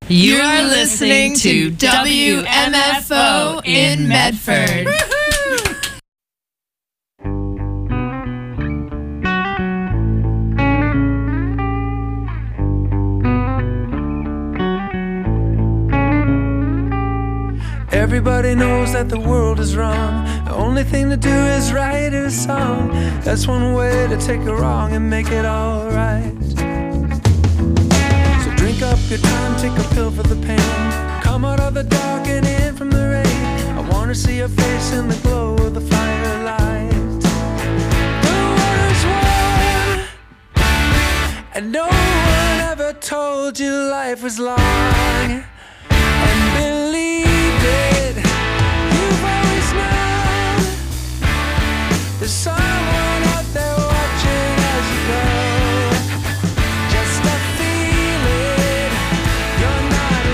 You are listening to WMFO in Medford. Everybody knows that the world is wrong. The only thing to do is write a song. That's one way to take a wrong and make it alright. So drink up your time, take a pill for the pain. Come out of the dark and in from the rain. I wanna see your face in the glow of the firelight. The water's warm, and no one ever told you life was long. And believe it, you've always known there's someone out there watching as you go. Just a feeling you're not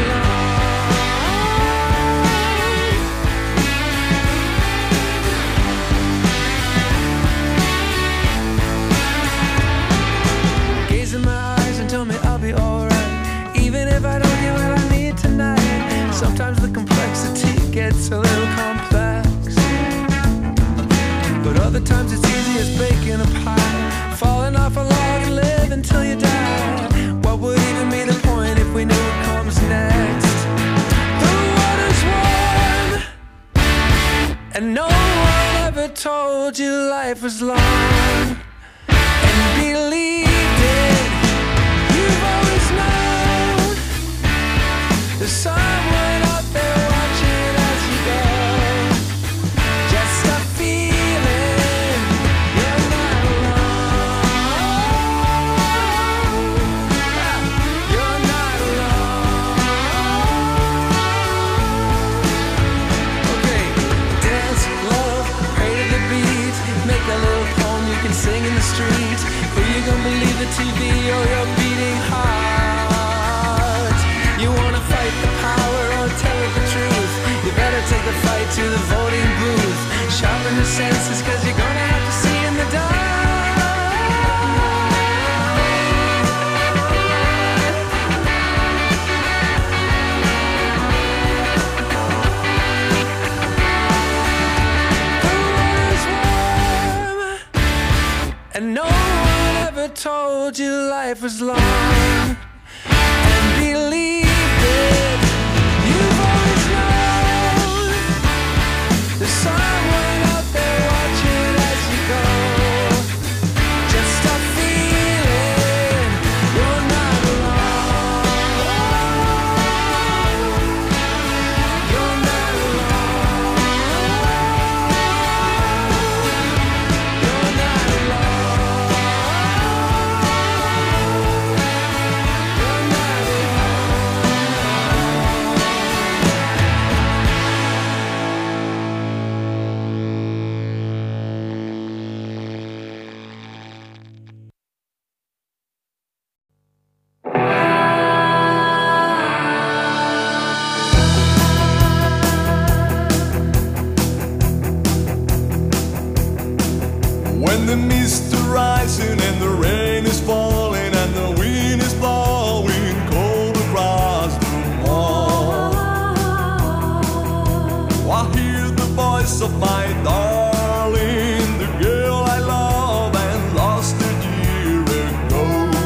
alone. Gaze in my eyes and tell me I'll be alright, even if I don't get what I need tonight. Sometimes the complexity gets a little complex, but other times it's easy as baking a pie, falling off a log and live until you die. What would even be the point if we knew what comes next? The water's warm, and no one ever told you life was long. And believed it, you've always known there's someone out there watching as you go. Just a feeling you're not alone. You're not alone. Okay, dance, love, pray to the beat. Make a little poem you can sing in the street. Who you gonna believe, the TV or your beating heart? You wanna fight the power or tell it the truth? You better take the fight to the voting booth. Sharpen your senses, cause you're gonna have to see in the dark. The water's warm, and no one ever told you life was long. And believed it, you've always known there's someone out there watching as you go. Just a feeling you're not alone. You're not alone. You're not alone. You're not When the mist is rising and the rain is falling and the wind is blowing cold across the wall, I hear the voice of my darling, the girl I love and lost a year ago.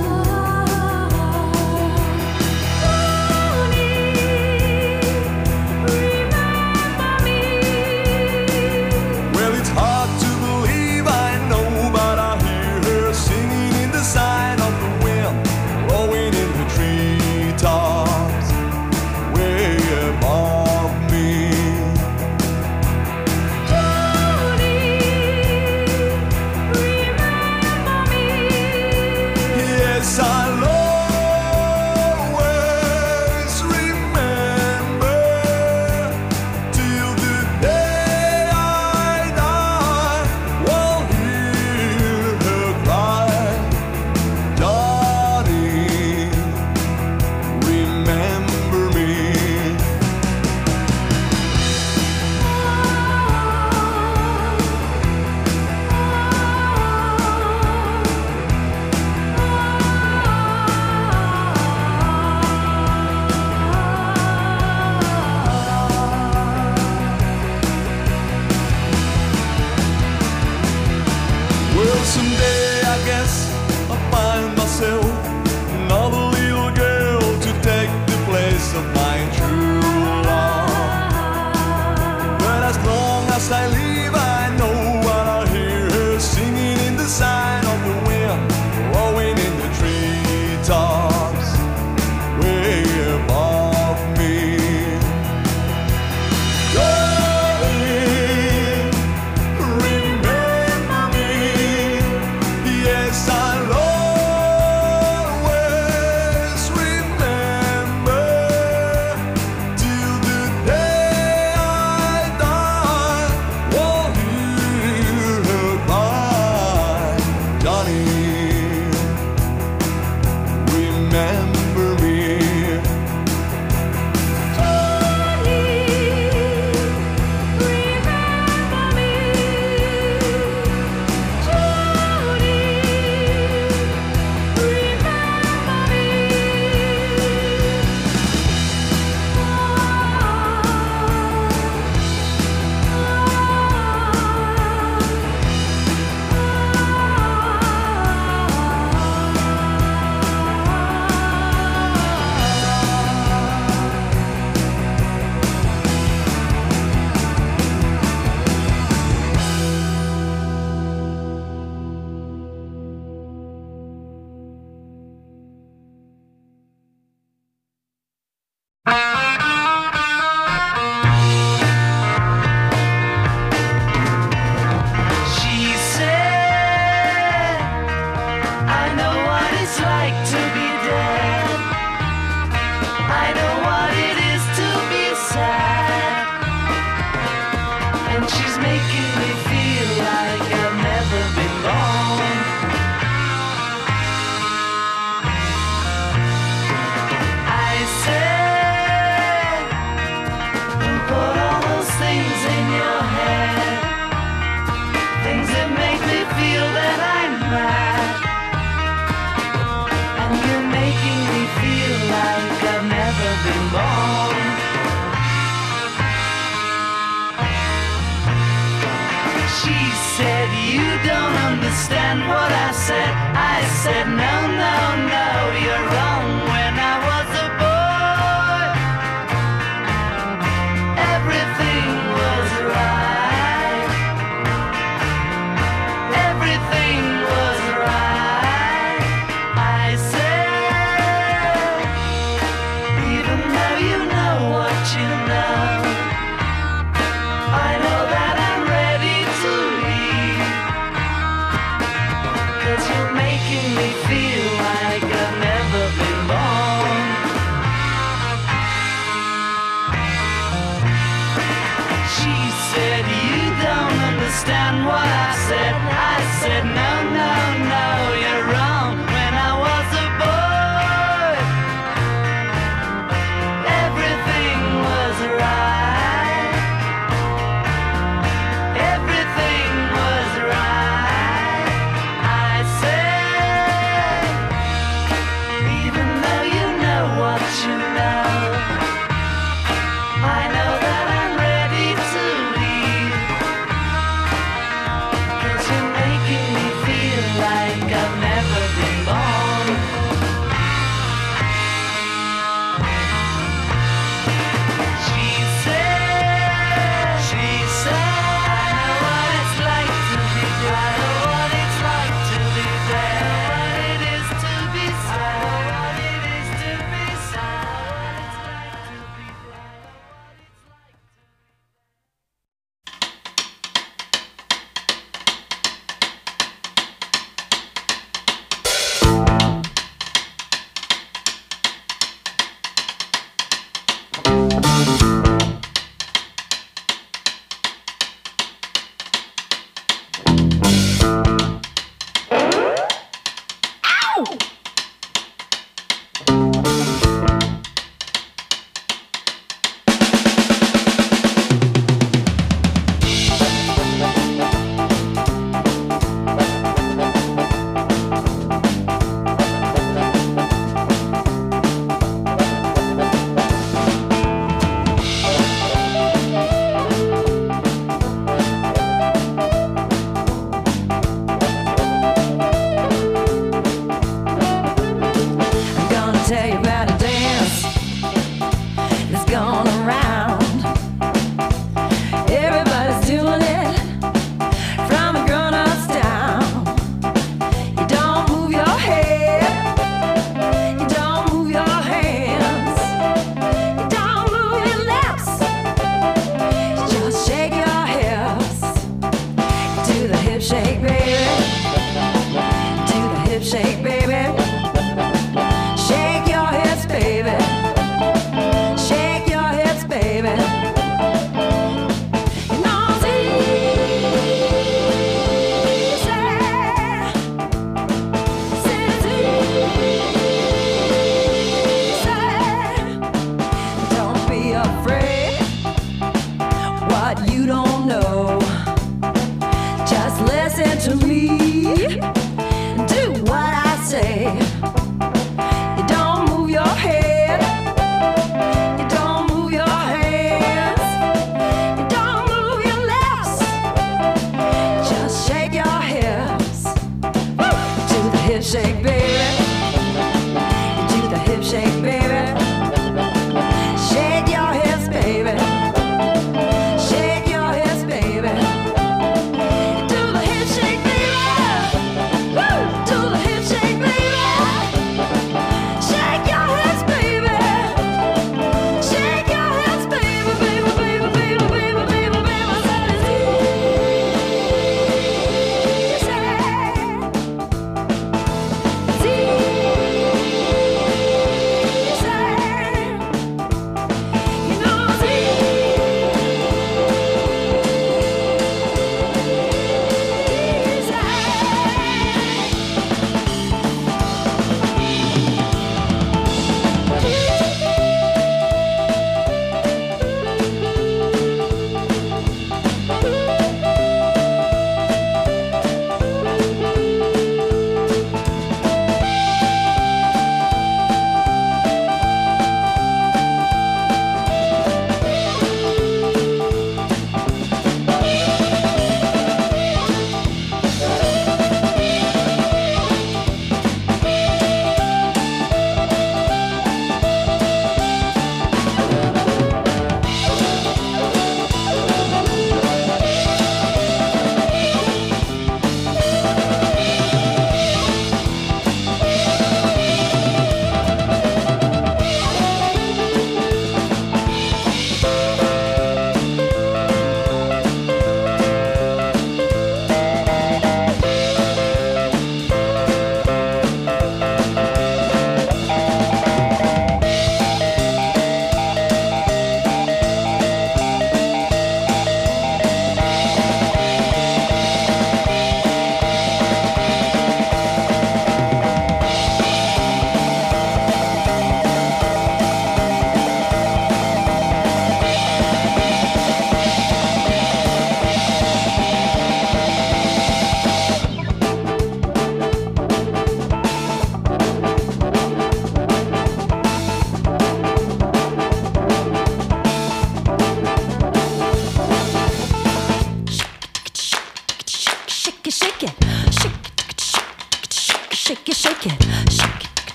Well, it's hard to believe, I know, but I hear her singing in the sign of the wind, blowing in the treetops way above me. Yes, I'll always remember till the day I die. Will hear her cry, Johnny, remember me. like to be dead. I know what it is to be sad, and she's making me feel like I've never been born. I said, who put all those things in your head? Things that make me feel that I'm mad, and you're making me feel like I've never been born. She said, you don't understand what I said. I said, no, no, no, you're wrong. When I was a boy, everything was right. Everything was right. I said, even though you know what you know, I know that I'm ready to leave, 'cause you made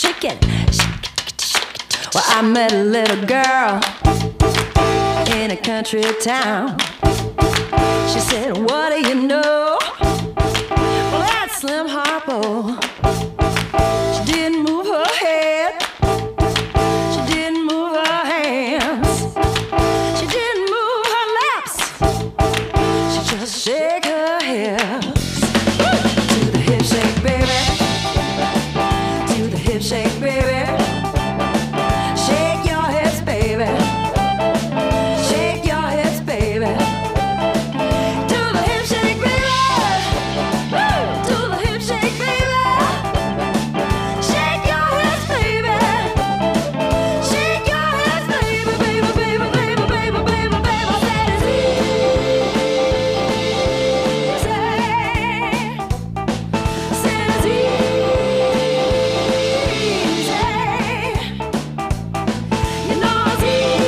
shake it, shake it, shake it. Well, I met a little girl in a country town. She said, what do you know? Well, that's Slim Harpo. She didn't move her head. She didn't move her hands. She didn't move her lips. She just shake her hips. To the hip shake, baby. To the hip shake, baby. Shake your hips, baby. Shake your hips, baby. Do the hip shake, baby. Do the hip shake, baby. Shake your hips, baby. Shake your hips, baby, baby, baby, baby, baby, baby, baby. That is easy. Said it's easy. You know it's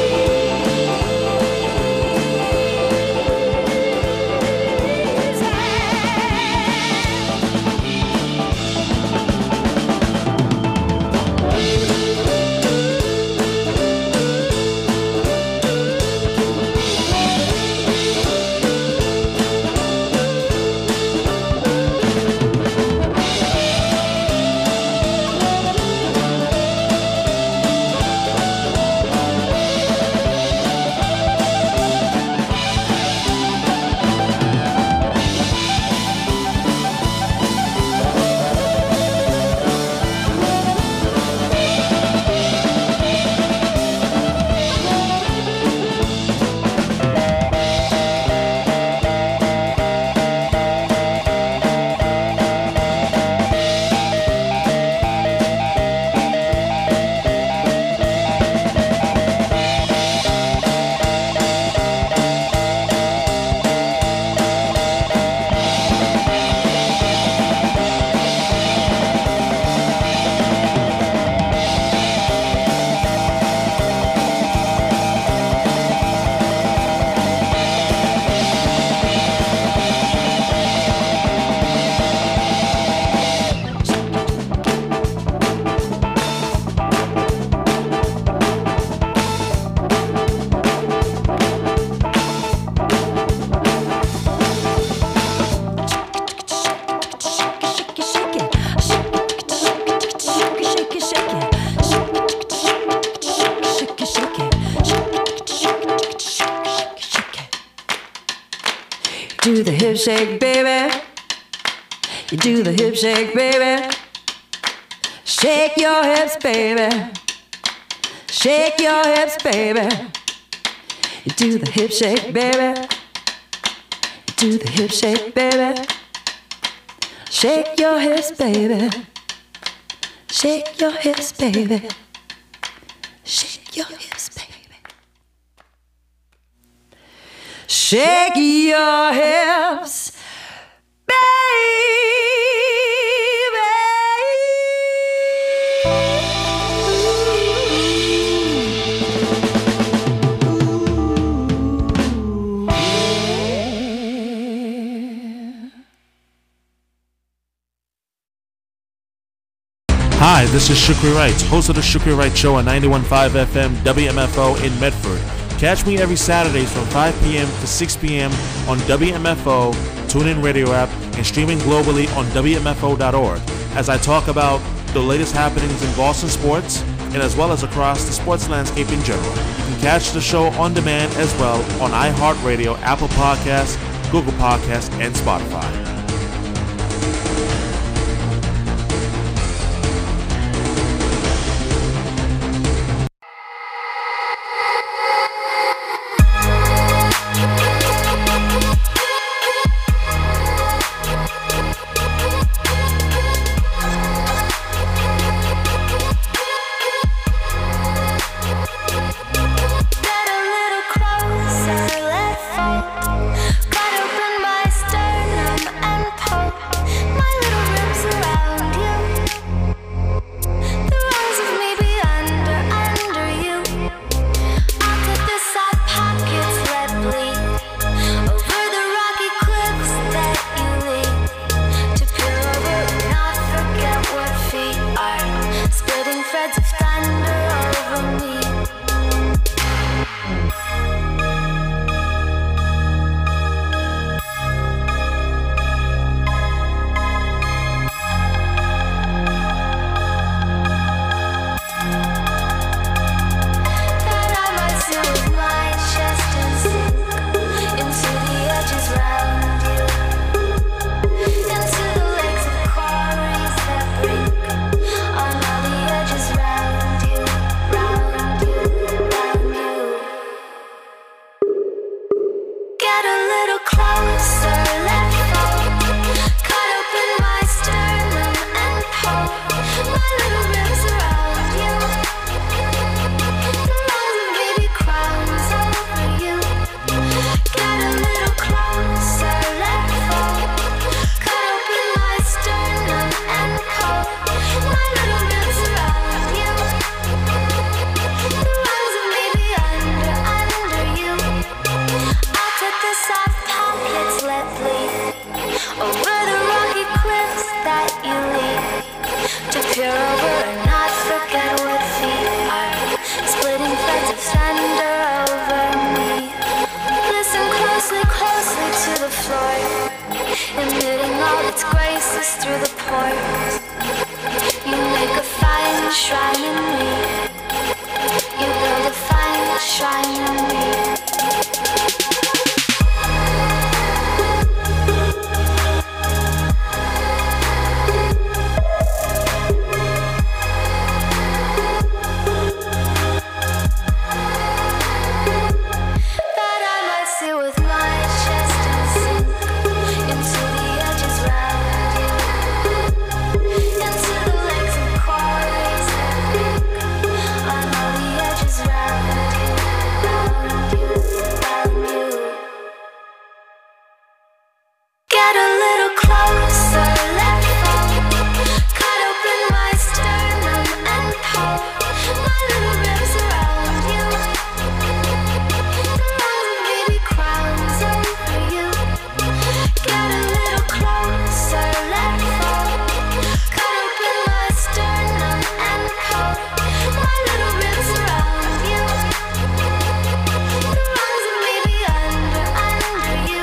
do the hip shake, baby. You do the hip shake, baby. Shake your hips, baby. Shake your hips, baby. You do the hip shake, baby. You do the hip shake, baby. Shake your hips, baby. Shake your hips, baby. Shake your hips, baby. Shake your hips, Hi, this is Shukri Wright, host of the Shukri Wright Show on 91.5 FM WMFO in Medford. Catch me every Saturdays from 5 p.m. to 6 p.m. on WMFO, TuneIn Radio app, and streaming globally on WMFO.org as I talk about the latest happenings in Boston sports and as well as across the sports landscape in general. You can catch the show on demand as well on iHeartRadio, Apple Podcasts, Google Podcasts, and Spotify. Got open my sternum threads of thunder over me. That I might sit with my chest and sink into the edges round you, into the lakes of quarries that break on all the edges round you, round you, round you. Get a little closer, let go, cut open my sternum and pull my little ribs around you. The lungs of baby crowns over you. Get a little closer, let go, cut open my sternum and pull my little ribs around you. The lungs of baby under you. I'll cut the soft pockets, let bleed over the rocky cliffs that you lead, to peer over and not forget what feet are splitting threads of thunder over me. Listen closely, closely to the floor, emitting all its graces through the pores. You make a fine shrine in me. You build a fine shrine in me. That I might sit with my chest and sink into the edges round you, into the lakes of quarries that break on all the edges round you, round you, round you. Get a little closer, let go, cut open my sternum and pull my little ribs around you. The lungs of baby crowns over you. Get a little closer, let go, cut open my sternum and pull my little ribs around you. The lungs of baby under you.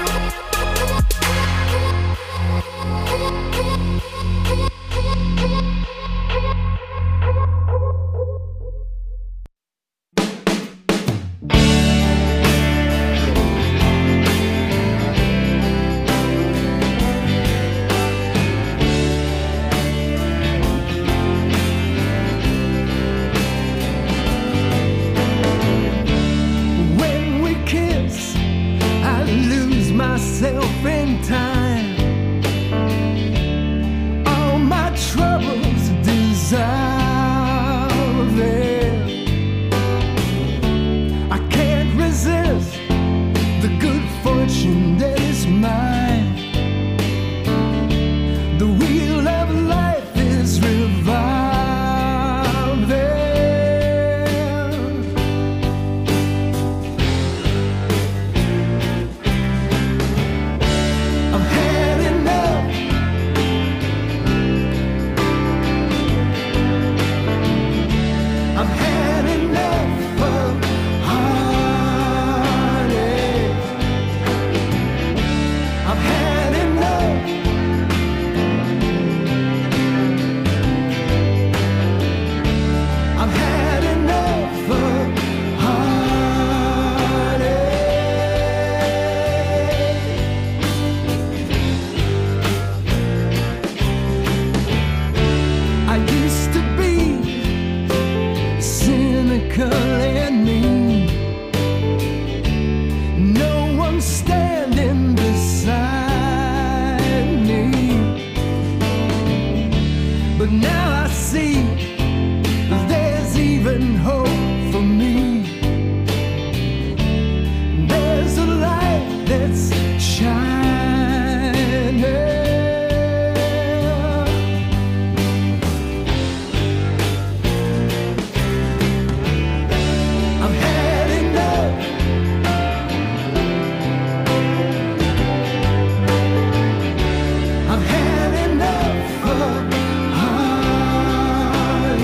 When we kiss, I lose myself in time. All my troubles dissolving. I can't resist the good fortune that is mine. The wheel of life is revolving. I've had enough. I've had enough of heartache. I've had enough. I've had enough of heartache. I used to be cynical and mean. No one standing beside me. But now I see there's even hope for me. There's a light that's shining. I've had enough. I've had enough of heartache.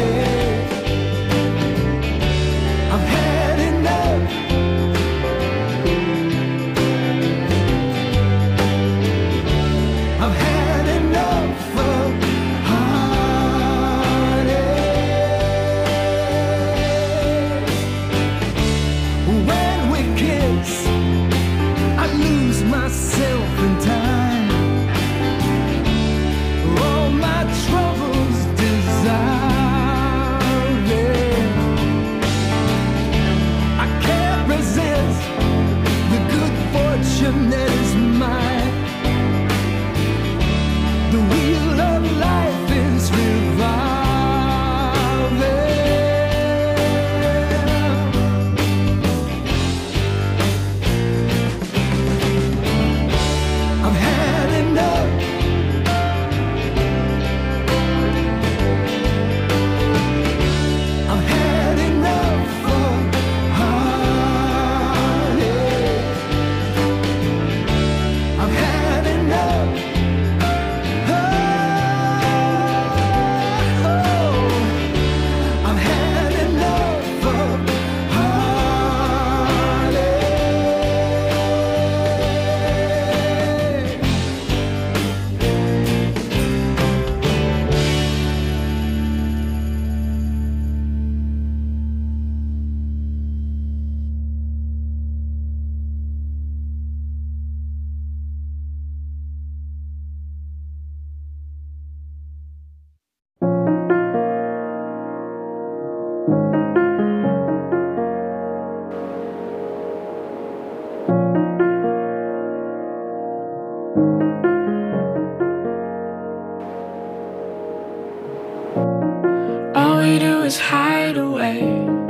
is hide away.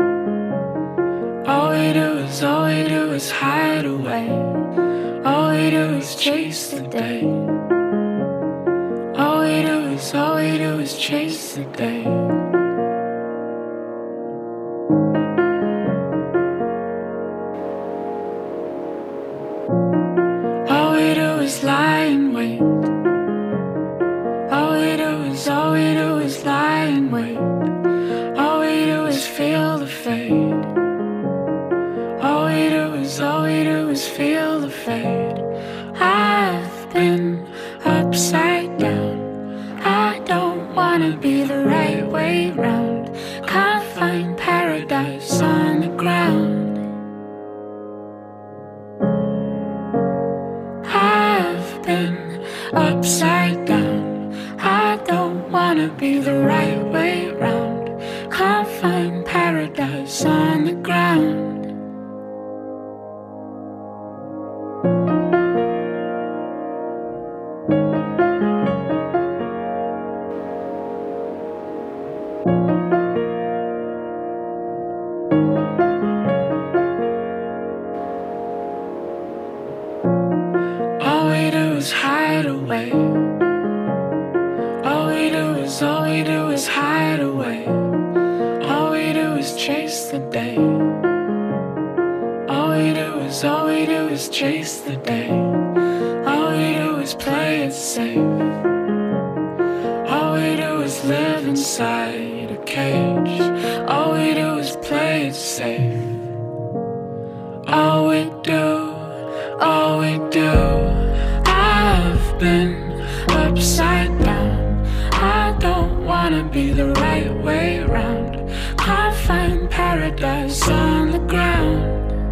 All we do is hide away. All we do is chase the day. All we do is chase the day. All we do is lie in wait. All we do is lie in wait. All we do is feel the fade. All we do is feel the fade. I've been upside down. I don't wanna be the right way round. Can't find paradise on the ground. I've been upside down. I don't wanna be the right way round. Can't find paradise on the ground. All we do is hide away. All we do is hide away. All we do is chase the day. All we do is chase the day. All we do is play it safe. All we do is live inside a cage. All we do is play it safe. All we do. I've been upside down. I don't wanna be the right way round. Can't find paradise on the ground.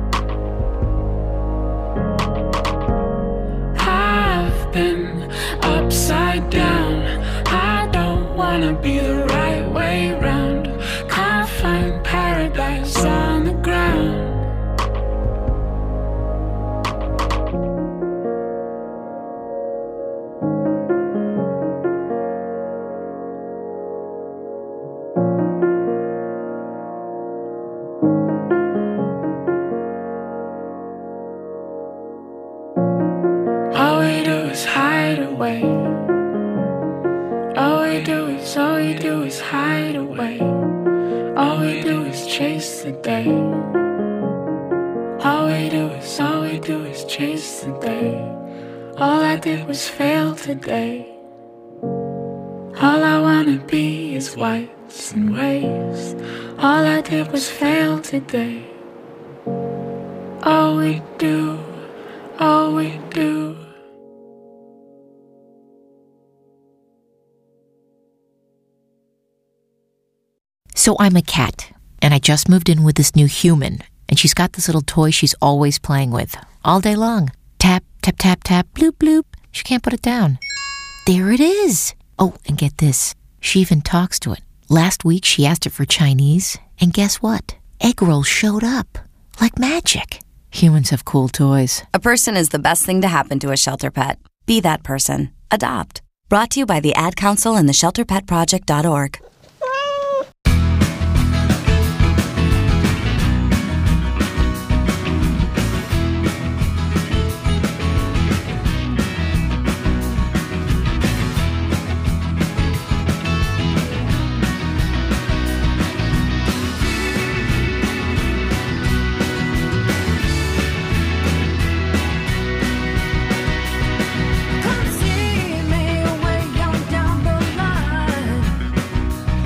I've been upside down. I don't wanna be the right way round. Can't find paradise on the ground. All we do is hide away. All we do is hide away. All we do is chase the day. All we do is chase the day. All I did was fail today. All I wanna be is whites and waves. All I did was fail today. All we do. So I'm a cat, and I just moved in with this new human, and she's got this little toy she's always playing with, all day long. Tap, tap, tap, tap, bloop, bloop. She can't put it down. There it is. Oh, and get this. She even talks to it. Last week she asked it for Chinese, and guess what? Egg rolls showed up. Like magic. Humans have cool toys. A person is the best thing to happen to a shelter pet. Be that person. Adopt. Brought to you by the Ad Council and the ShelterPetProject.org. Come see me way on down the line.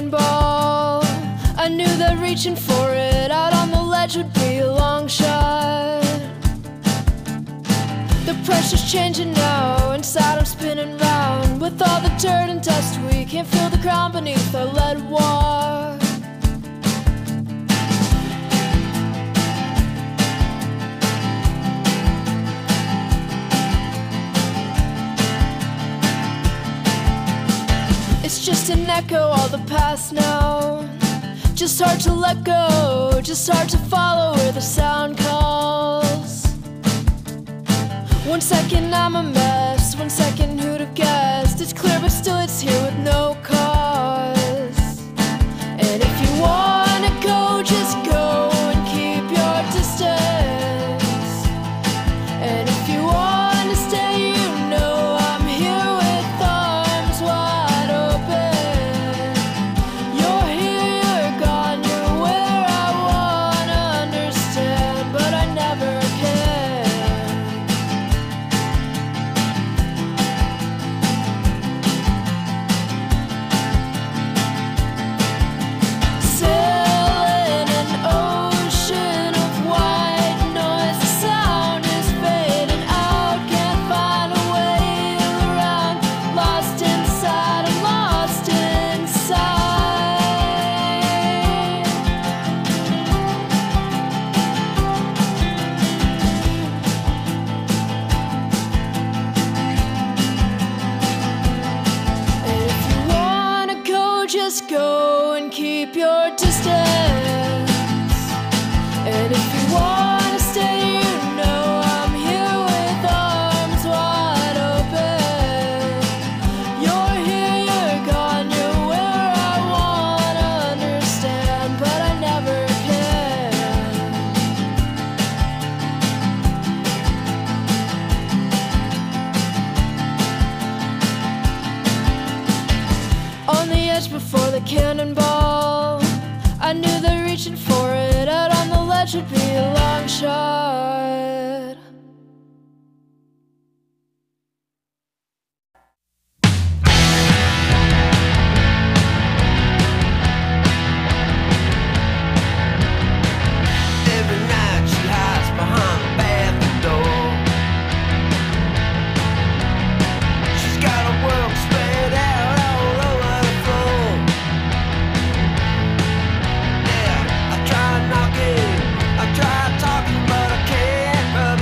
cannonball. I knew that reaching for it out on the ledge would be a long shot. The pressure's changing now, inside I'm spinning round. With all the dirt and dust, we can't feel the ground beneath our lead walk. It's just an echo, all the past now. Just hard to let go, just hard to follow where the sound calls. 1 second I'm a mess, 1 second who'd have guessed? It's clear but still it's here with no cause. And if you wanna go, just go and keep your distance. And if you wanna stay, you know I'm here with arms wide open. You're here, you're gone, you're where I wanna understand, but I never can. Sailing an ocean of white noise, the sound is fading out, can't find a way around. Lost inside, I'm lost inside. And if you wanna go, just go and keep your distance. And if you wanna stay, you know I'm here with arms wide open. You're here, you're gone, you're where I wanna understand, but I never can. On the edge before the cannonball, I knew that reaching for it out on the ledge would be a long shot. Every night she hides behind the bathroom door. She's got her work spread out all over the floor. Yeah, I try knocking, I try talking, but I can't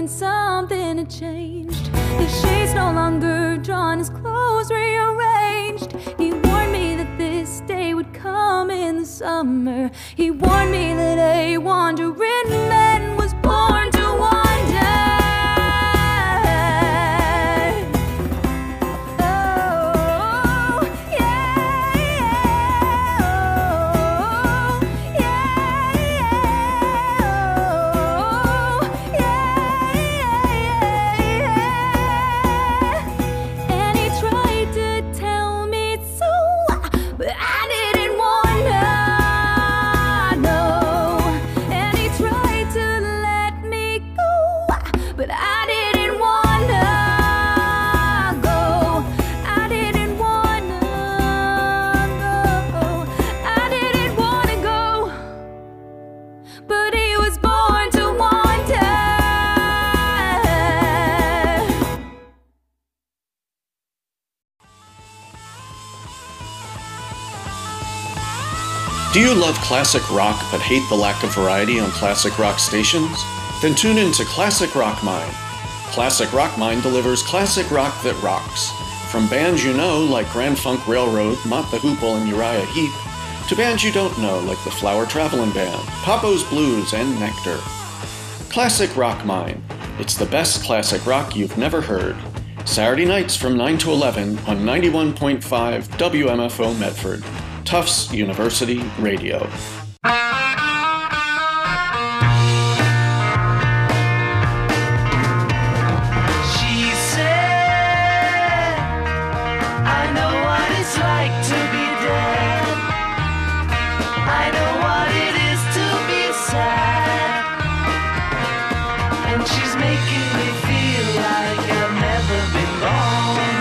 when something had changed. His shades no longer drawn, his clothes rearranged. He warned me that this day would come in the summer. He warned me that a wandering man was born to wander. Do you love classic rock but hate the lack of variety on classic rock stations? Then tune in to Classic Rock Mine. Classic Rock Mine delivers classic rock that rocks. From bands you know like Grand Funk Railroad, Mott the Hoople, and Uriah Heep, to bands you don't know like the Flower Travelin' Band, Papo's Blues, and Nectar. Classic Rock Mine. It's the best classic rock you've never heard. Saturday nights from 9 to 11 on 91.5 WMFO Medford. Tufts University Radio. She said, I know what it's like to be dead. I know what it is to be sad. And she's making me feel like I've never been born.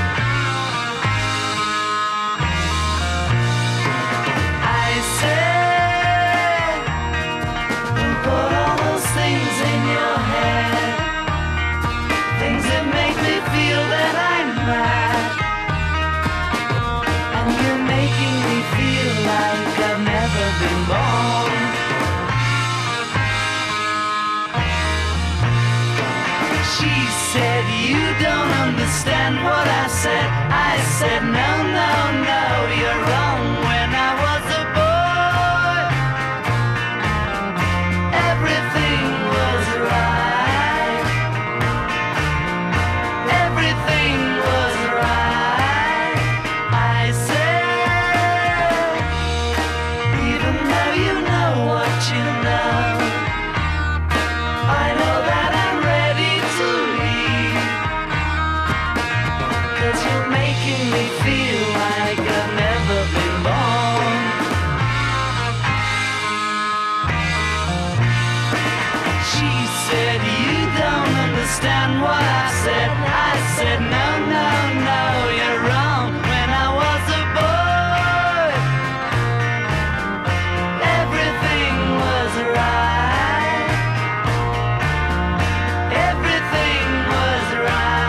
Understand what I said? I said no, no, no, you're wrong. When I was a boy, everything was right. Everything was right. I said, even though you know what you know, I know that I'm ready to leave. You're making me feel like I've never been born. She said, you don't understand what I said. I said, no, no, no, you're wrong. When I was a boy, everything was right. Everything was right.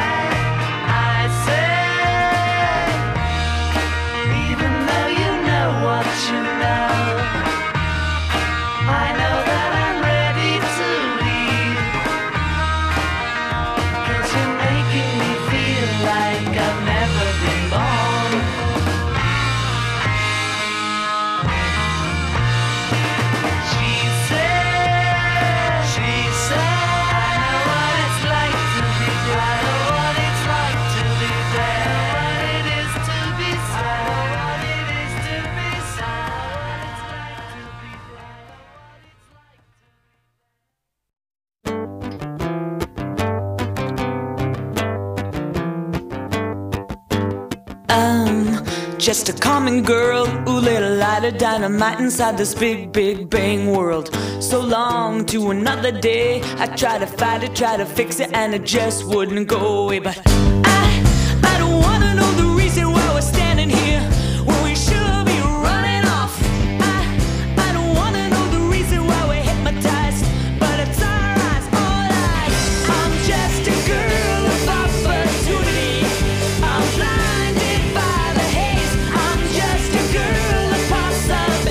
Just a common girl who lit a light of dynamite inside this big, big bang world. So long to another day, I tried to fight it, tried to fix it, and it just wouldn't go away. But I don't wanna know the reason why we're standing here when we should be running off. I don't wanna know the reason why we're hypnotized, but it's our eyes, all eyes. I'm just a girl of opportunity. I'm blinded by the haze. I'm just a girl of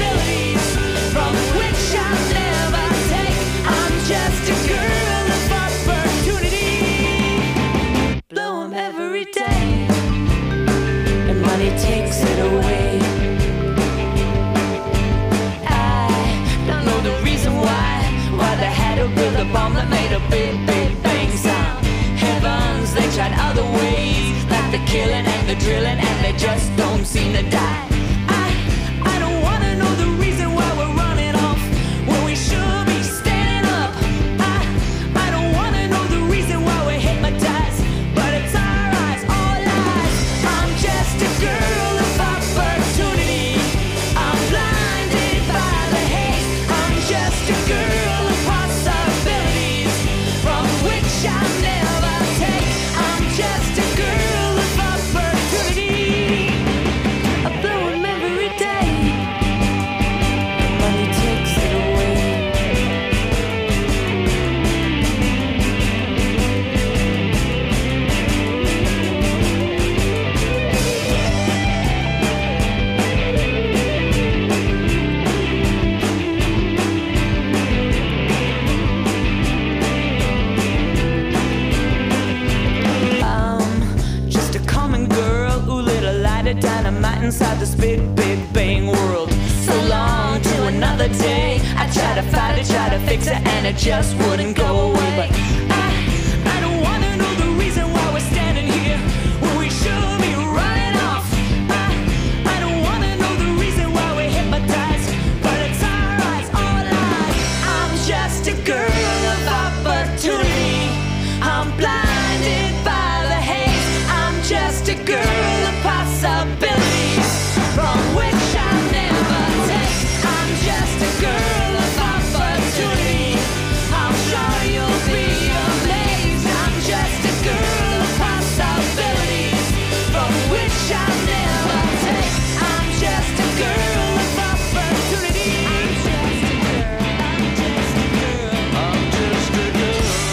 possibilities from which I'll never take. I'm just a girl of opportunity. it just wouldn't go away. But I don't wanna know the reason why we're standing here when we should be running off. I don't wanna know the reason why we're hypnotized, but it's our eyes all alive. I'm just a girl of opportunity. I'm blinded by the haze. I'm just a girl of possibilities from which I'll never take. I'm just a girl of opportunity. I'm sure you'll be amazed. I'm just a girl of possibilities from which I'll never take. I'm just a girl of opportunity. I'm just a girl. I'm just a girl.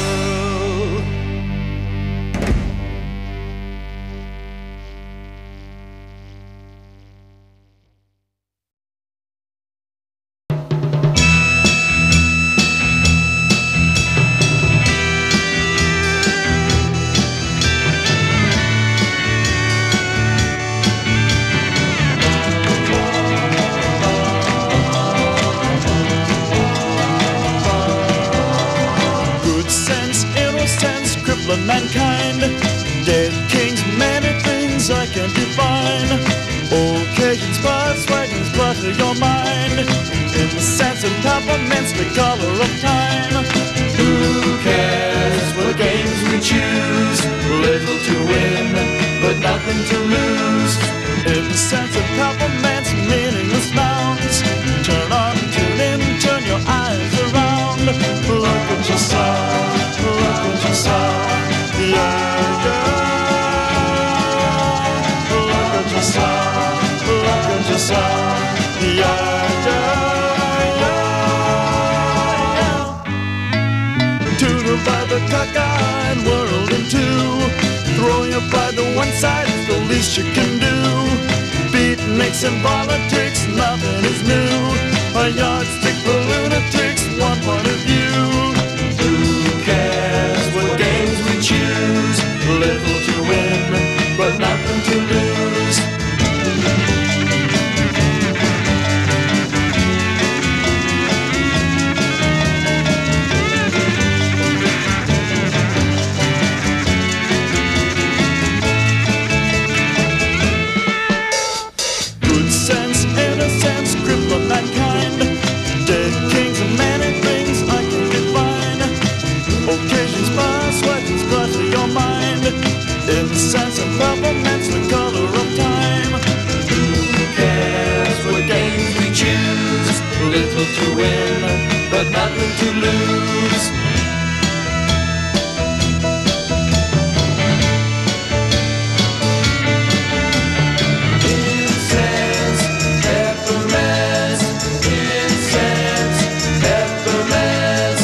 Good sense, innocence, crippling mankind. Dead kings, many things I can't define. Occasions, persuasions, clutter your mind. In the sense of peppermints, the color of time. Who cares what games we choose? Little to win, but nothing to lose. In the sense of peppermints, meaningless nouns. Turn on, tune in, turn your eyes around. Look at yourself, look at yourself, yeah, yeah. Look at yourself, look at yourself, yeah, yeah, yeah. To divide the cockeyed world in two. Throw your pride to one side is the least you can do. Beatniks and politics, nothing is new. A yardstick for lunatics, one point of view. Who cares what games we choose? Little to win, but nothing to lose. Good sense, innocence, cripple mankind. Dead kings and many things I can define. Occasions, persuasions, clutter your mind. In the sense of peppermints, the color of time. Who cares what games we choose? Little to win, but nothing to lose. Incense, peppermints, incense, peppermints.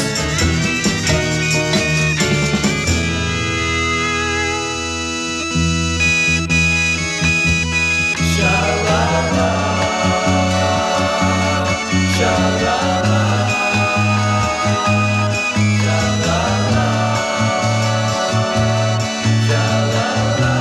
Sha-la-la, sha-la-la, sha-la-la, sha-la-la,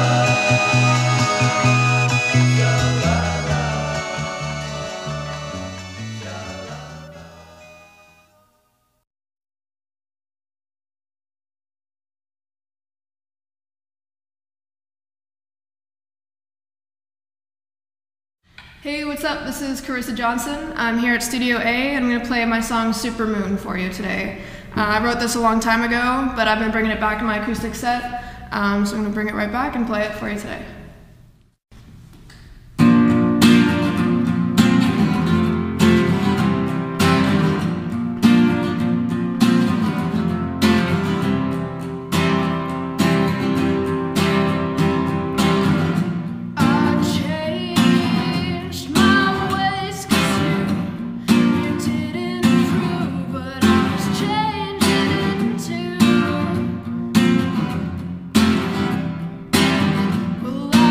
Hey, what's up? This is Carissa Johnson. I'm here at Studio A and I'm going to play my song Supermoon for you today. I wrote this a long time ago, but I've been bringing it back in my acoustic set, so I'm going to bring it right back and play it for you today. Well,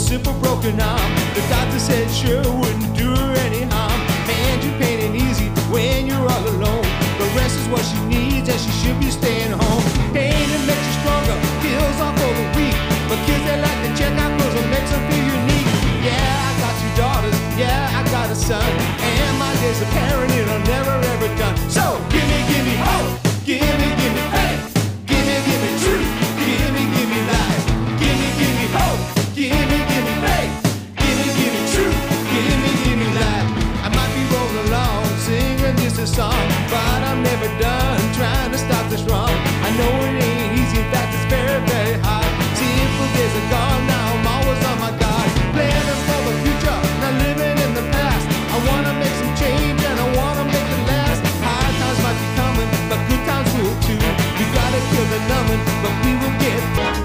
simple broken arm. The doctor said sure wouldn't do her any harm. Man, you pain ain't easy when you're all alone. The rest is what she needs and she should be staying home. Pain it makes you stronger, heals off all the weak. But kids they like to check out clothes and makes them feel unique. Yeah, I got 2 daughters, yeah, I got a son. And my days of parenting are never ever done. So give me hope, give me faith, give me truth, give me life. Give me hope, give me faith, give me truth, give me life. I might be rolling along singing just a song,